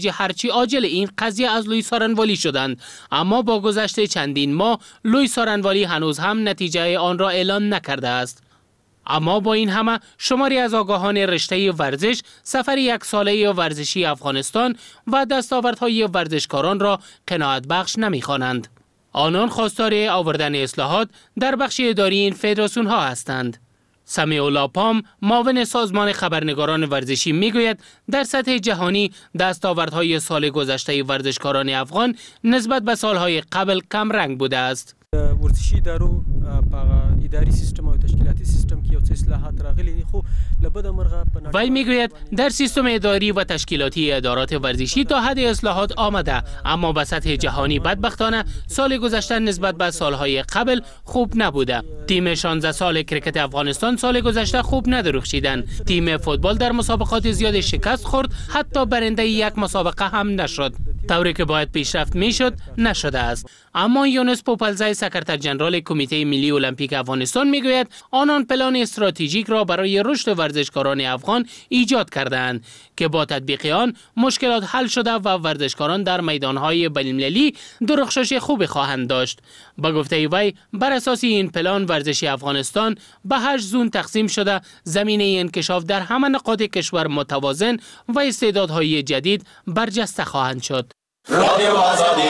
هرچی عاجل این قضیه از لویی سارنوالی شدند، اما با گذشت چندین ماه لویی سارنوالی هنوز هم نتیجه آن را اعلام نکرده است. اما با این همه شماری از آگاهان رشته ورزش سفر یک ساله ورزشی افغانستان و دستاوردهای ورزشکاران را قناعت بخش نمی‌خوانند. آنان خواستار آوردن اصلاحات در بخش اداری این فدراسیون ها هستند. سمیع الله پام، معاون سازمان خبرنگاران ورزشی میگوید در سطح جهانی دستاوردهای سال گذشته ورزشکاران افغان نسبت به سالهای قبل کم رنگ بوده است. ورزشی دارو اداری سیستم و تشکیلاتی سیستم که اصلاحات راغلي خو لبد مرغه. وی میگوید در سیستم اداری و تشکیلاتی ادارات ورزشی تا حد اصلاحات آمده، اما به سطح جهانی بدبختانه سال گذشته نسبت به سالهای قبل خوب نبوده. تیم 16 سال کرکت افغانستان سال گذشته خوب ندرخشیدند. تیم فوتبال در مسابقات زیاد شکست خورد، حتی برنده یک مسابقه هم نشد. طوری که باید پیشرفت میشد نشده است. اما یونس پوپلزای سکرتر جنرال کمیته ملی المپیک افغانستان میگوید آنان پلان استراتژیک را برای رشد ورزشکاران افغان ایجاد کردند که با تطبیق آن مشکلات حل شده و ورزشکاران در میدانهای بین‌المللی درخشش خوبی خواهند داشت. با گفته وی بر اساس این پلان ورزش افغانستان به 8 زون تقسیم شده، زمینه انکشاف در همه نقاط کشور متوازن و استعدادهای جدید برجسته خواهند شد. رادیو آزادی.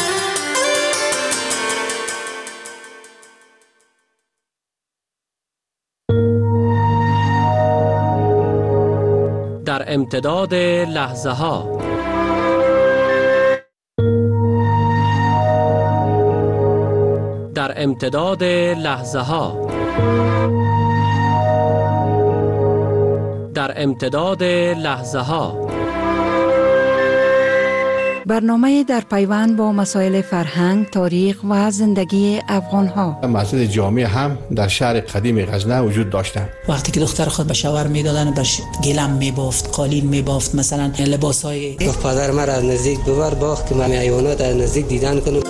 در امتداد لحظه ها، در امتداد لحظه ها، در امتداد لحظه ها، برنامه در پیوند با مسائل فرهنگ، تاریخ و زندگی افغان‌ها. مسجد جامع هم در شهر قدیم غزنه وجود داشته. وقتی که دختر خود به شوهر میدادن بهش گلم میبافت، قالین میبافت، مثلا لباسای. پدر مرا از نزدیک ببر باخت که من حیوانات از نزدیک دیدن کنم.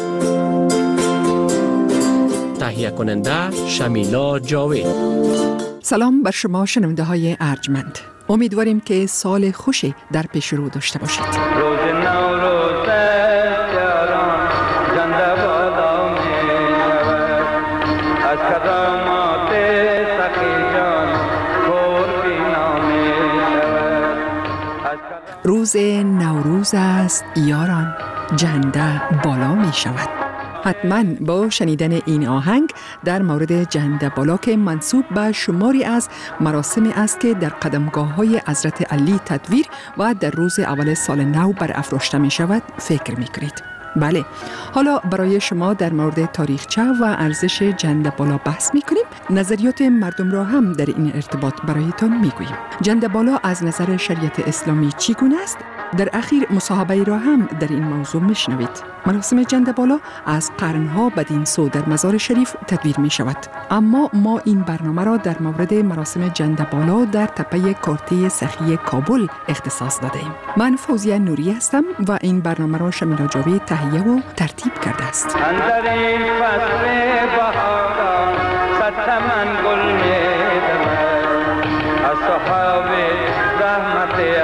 تهیه کننده شمیلا جاوید. سلام بر شما شنونده های ارجمند. امیدواریم که سال خوشی در پیش رو داشته باشید. روز نوروز یاران زنده بادا می‌شود، از کدامات سخی جان کور بینا می‌شود. روز نوروز است یاران، جنده بالا می شود. حتما با شنیدن این آهنگ در مورد جنده بالا که منسوب به شماری از مراسمی است که در قدمگاه‌های حضرت علی تدویر و در روز اول سال نو برافراشته می شود فکر می کنید. بله، حالا برای شما در مورد تاریخچه و ارزش جنده بالا بحث می کنیم. نظریات مردم را هم در این ارتباط برایتان می گوییم. جنده بالا از نظر شریعت اسلامی چگونه است؟ در اخیر مصاحبه را هم در این موضوع میشنوید. مراسم جنده بالا از قرنها بدین سو در مزار شریف تدویر می شود. اما ما این برنامه را در مورد مراسم جنده بالا در تپه کارتی سخی کابل اختصاص داده ایم. من فوزیه نوری هستم و این برنامه را شمیلا جاوید تهیه و ترتیب کرده است. اندر این فصل بهاران صد من گل می‌دمد، از صحاب رحمت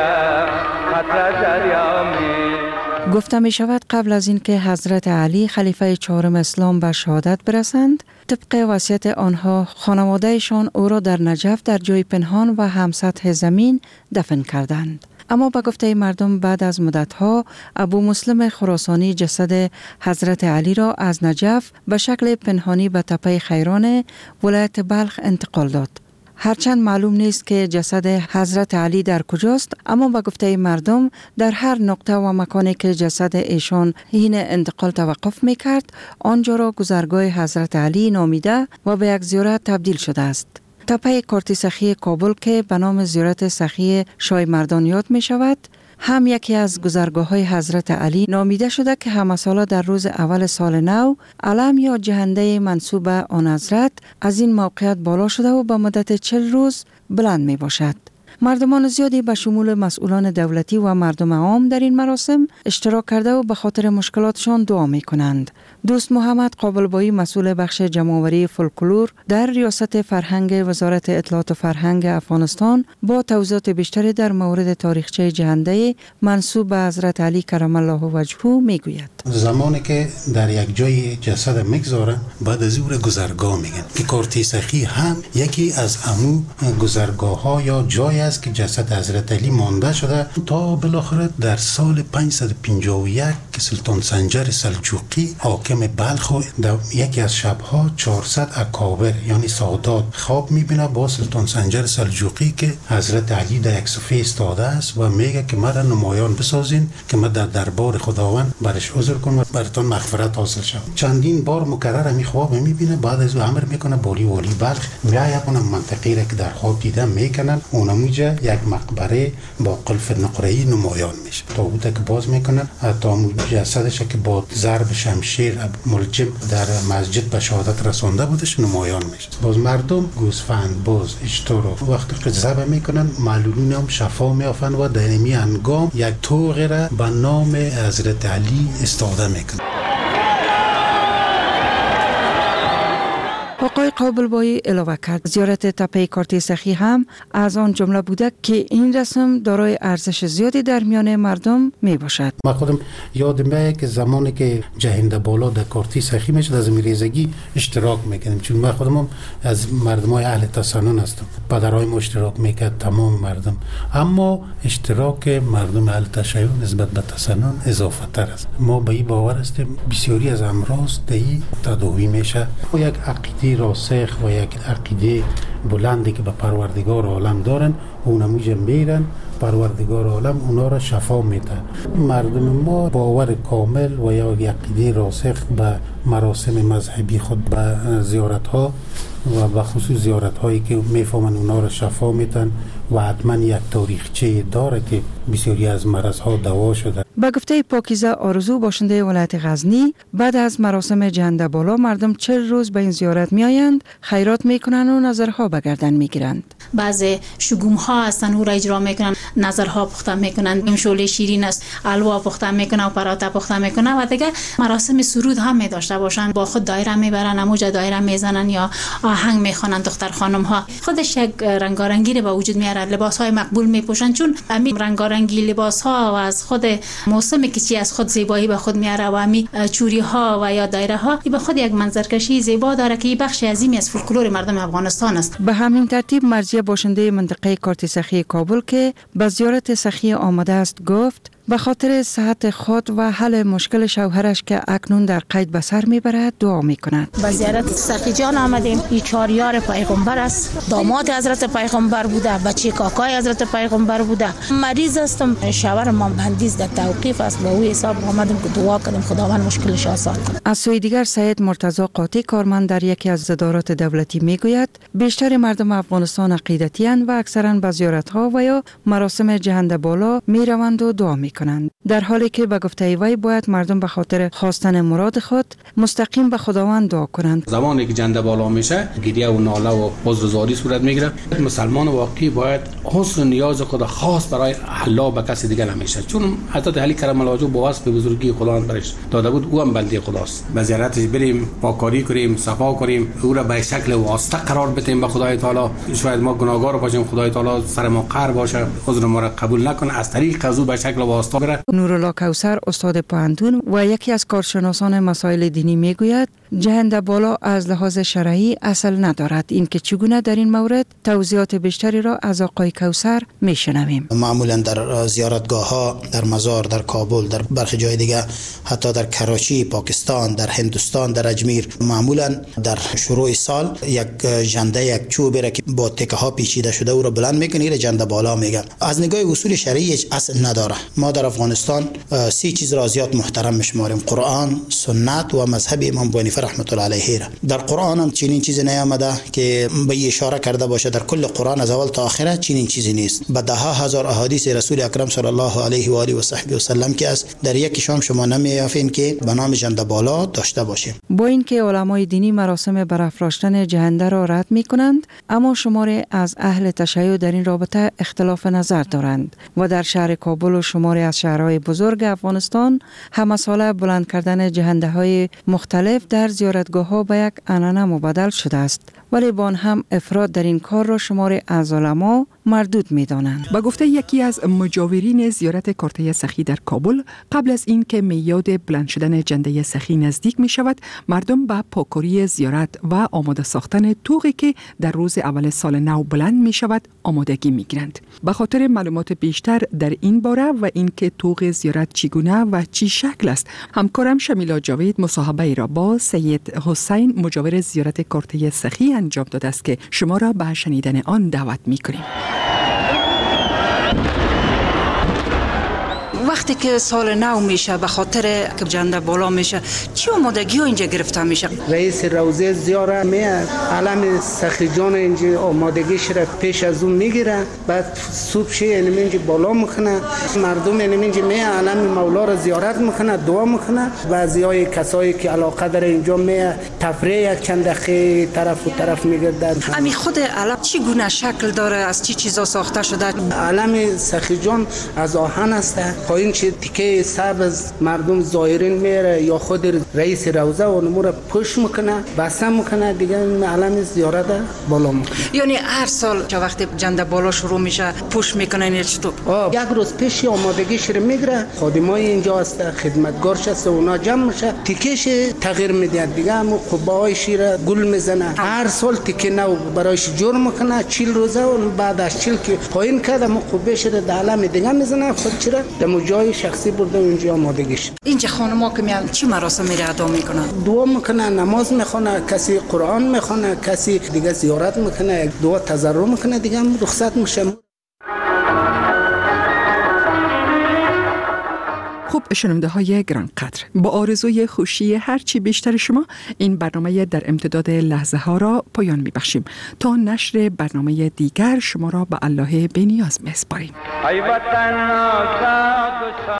گفته می شود قبل از اینکه حضرت علی خلیفه چهارم اسلام به شهادت برسند، طبق وصیت آنها خانوادهشان او را در نجف در جای پنهان و هم سطح زمین دفن کردند. اما به گفته مردم بعد از مدتها ابو مسلم خراسانی جسد حضرت علی را از نجف به شکل پنهانی به تپه خیران ولایت بلخ انتقال داد. هرچند معلوم نیست که جسد حضرت علی در کجاست، اما به گفته مردم در هر نقطه و مکانی که جسد ایشان حین انتقال توقف میکرد، آنجا را گذرگاه حضرت علی نامیده و به یک زیارت تبدیل شده است. تپه کارتی سخی کابل که به نام زیارت سخی شاه مردان یاد می شود، هم یکی از گذرگاه‌های حضرت علی نامیده شده که همه ساله در روز اول سال نو علم یا جهنده منسوب به آن حضرت از این موقعیت بالا شده و به مدت 40 روز بلند می باشد. مردمان زیادی به شمول مسئولان دولتی و مردم عام در این مراسم اشتراک کرده و به خاطر مشکلاتشان دعا می کنند. دوست محمد قابلبایی مسئول بخش جمع‌آوری فولکلور در ریاست فرهنگ وزارت اطلاعات و فرهنگ افغانستان با توضیحات بیشتری در مورد تاریخچه جهنده منسوب به حضرت علی کرم الله وجهه میگوید. زمانی که در یک جای جسد میگذارن بعد از او گذرگاه میگن که کارت سخی هم یکی از امو گذرگاه ها یا جای است که جسد حضرت علی مانده شده تا بالاخره در سال 551 که سلطان سنجر سلجوقی حاکم بلخ در یکی از شبها 400 اکابر یعنی سادات خواب میبینه با سلطان سنجر سلجوقی که حضرت علی در یک صفحه استاده است و میگه که مرا نمایان بسازین که من در دربار خداوند برش عذر کنم و براتون مغفرت حاصل شود. چندین بار مکرر می خواب میبینه. بعد از امر میکنه والی بلخ میآید اون منطقه را که در خواب دیدن میکنن اونموجه یک مقبره با قلف نقره‌ای نمایان میشه. تابوت که باز میکنن تا جسدش که با ضرب شمشیر ملجم در مسجد به شهادت رسانده بودش نمایان میشه. باز مردم گوسفند باز اشتر وقتی که ذبح میکنن معلولین هم شفا میافن و در این هنگام یک طوق را به نام حضرت علی استاده میکنن. آقای قابلبایی علاوه کرد زیارت تپه کارت سخی هم از آن جمله بوده که این رسم دارای ارزش زیادی در میان مردم می باشد. ما خودم یادم میاد که زمانی که جهنده بالا در کارت سخی میشد از میریزگی اشتراک میکردیم چون ما خودم از مردمای اهل تسنن هستم. پدرایم اشتراک میکرد تمام مردم، اما اشتراک مردم اهل تشیع نسبت به تسنن اضافه تر است. ما به این باور هستیم بسیاری از امراض دهی تداوی میشه و یک عقیده راسخ و یک عقیده بلندی که به پروردگار عالم دارن اونموجه میرن پروردگار عالم اونا را شفا میده. مردم ما باور کامل و یا عقیده راسخ به مراسم مذهبی خود به زیارت ها و به خصوص زیارت هایی که میفهمن اونا را شفا میدن و حتما یک تاریخچه داره که بسیاری از مرض ها دوا شده. با گفته پاکیزه آرزو باشنده ولایت غزنی بعد از مراسم جهنده بالا مردم 40 روز به این زیارت می آیند، خیرات می کنند و نظرها به گردن می گیرند. بعضی شگوم ها هستن او را اجرا می کنند، نظرها پخته می کنند، شوله شیرین است الوا پخته می کنند و پراتا پخته می کنند و دیگه مراسم سرود هم می داشته باشند. با خود دایره می برن، اموجه دایره می زنن یا آهنگ می خوانند. دختر خانم ها خودش یک رنگارنگی به وجود میاره، لباس های مقبول می پوشند چون همین رنگارنگی لباس ها و از خود موسمی که چی از خود زیبایی به خود میاره و همین چوری ها و یا دایره ها به خود یک منظرکشی زیبا داره که بخش عظیمی از فولکلور مردم افغانستان است. به همین ترتیب مرزیه باشنده منطقه کارت سخی کابل که به زیارت سخی آمده است گفت به خاطر صحت خود و حل مشکل شوهرش که اکنون در قید به سر میبرد دعا میکند. به زیارت سخی جان آمدیم. این 4 یار پیغمبر است، داماد حضرت پیغمبر بوده، بچه کاکای حضرت پیغمبر بوده. مریض هستم، شوهر ما مهندس در توقیف است، به او حساب آمدیم که دعا کنیم خداوند مشکلش آسان کنه. از سوی دیگر سید مرتضی قاطی کارمند در یکی از ادارات دولتی میگوید بیشتر مردم افغانستان عقیدتی اند و اکثرا به زیارت ها و یا مراسم جهنده بالا میروند و دعا کنند، در حالی که به گفته وی باید مردم به خاطر خواستن مراد خود مستقیم به خداوند دعا کنند. زمانی که جنده بالا میشه گریه و ناله و عذرزاری صورت میگیره. مسلمان واقعی باید حسن نیاز خود خاص برای الله به کسی دیگر نمیشه، چون حضرت علی کرم الله وجهه با وصف بزرگی خداوند برش داده بود، او هم بنده خداست. به زیارتش بریم، پاکاری کنیم، صفا کنیم، او را به شکل واسطه قرار بدیم به خدای تعالی. شاید ما گناهکار باشیم، خدای تعالی سر ما قهر باشه، عذر ما را قبول نکنه، از طریق از او به شکل واسطه بره. نورالله کوثر استاد پوهنتون و یکی از کارشناسان مسائل دینی میگوید جهنده بالا از لحاظ شرعی اصل ندارد. این که چگونه در این مورد توضیحات بیشتری را از آقای کوثر میشنویم. معمولا در زیارتگاه ها در مزار، در کابل، در برخی جای دیگه، حتی در کراچی پاکستان، در هندوستان، در اجمیر، معمولا در شروع سال یک جنده، یک چوبی را که با تکه ها پیچیده شده او را بلند میکنه، جنده بالا میگن. از نگاه اصول شرعی هیچ اصل نداره. ما در افغانستان 3 چیز را زیاد محترم میشماریم: قرآن، سنت و مذهب امام ابو حنیفه رحمت الله علیه را. در قرآن هم چنین چیزی نیامده که به اشاره کرده باشه. در کل قرآن از اول تا آخر چنین چیزی نیست. به ده ها هزار احادیث رسول اکرم صلی الله علیه و آله و صحبه و سلم که است، در یکیشان شما نمی‌یافین که به نام جنده بالا داشته باشه. با اینکه علمای دینی مراسم برافراشتن جنده را رد می‌کنند، اما شماری از اهل تشیع در این رابطه اختلاف نظر دارند و در شهر کابل و شماری از شهرهای بزرگ افغانستان همه ساله بلند کردن جهنده‌های مختلف در زیارتگاه‌ها به یک عنعنه مبدل شده است، ولی با آن هم افراد در این کار را شماری از علما مردود می‌دانند. با گفته یکی از مجاورین زیارت کارته سخی در کابل، قبل از این که میاد بلند شدن جنده سخی نزدیک می شود، مردم به پاکاری زیارت و آماده ساختن طوقی که در روز اول سال نو بلند می شود آمادگی می گیرند. به خاطر معلومات بیشتر در این باره و اینکه طوق زیارت چگونه و چی شکل است، همکارم شمیلا جاوید مصاحبه را با سید حسین مجاور زیارت کارته سخی انجام داده است که شما را به شنیدن آن دعوت می کنیم. وقتی که سال نو میشه به خاطر که جنده بالا میشه، چی آمادگی ها اینجا گرفته میشه؟ رئیس روزه زیاره میاد، علم سخی جان اینجا آمادگیش را پیش از اون میگیره، بعد صبح شه اینجا بالا میکنه، مردم اینجا میاد علم مولا را زیارت میکنه، دعا میکنه. بعضیای کسایی که علاقه داره اینجا میاد تفریح یک چند دقیقه طرف و طرف میگردن. امی خود علم چی گونه شکل داره، از چی چیزا ساخته شده؟ علم سخی جان از آهن است. این چه تیکه سبز مردم زائرین میره یا خود رئیس روزه و نمور پوش میکنه، بسته میکنه، دیگه علم زیارت بالا میکنه. یعنی هر سال چه وقتی جنده بالا شروع میشه پوش میکنه این چطور؟ یک روز پیش آمادگیش رو میگیره، خادمای اینجا هست، خدمتگارش هست، اونا جمع میشه، تیکش تغییر میده، دیگه همون قبایش رو گل میزنه. هر سال تیکه نو برایش جور میکنه، 40 روزه و بعد از 40 که پایین کرده مو قبایش رو در علم دیگه میزنه، خود چرا جای شخصی برده اونجا آمادگیش. اینجا خانم‌ها که میان چی مراسمی را ادا میکنن؟ دعا میکنه، نماز میخونه، کسی قرآن میخونه، کسی دیگه زیارت میکنه، دعا تضرع میکنه، دیگه هم رخصت میشه. خب شنونده های گرانقدر، با آرزوی خوشی هرچی بیشتر شما این برنامه در امتداد لحظه ها را پایان میبخشیم. تا نشر برنامه دیگر شما را به الله بی‌نیاز میسپاریم.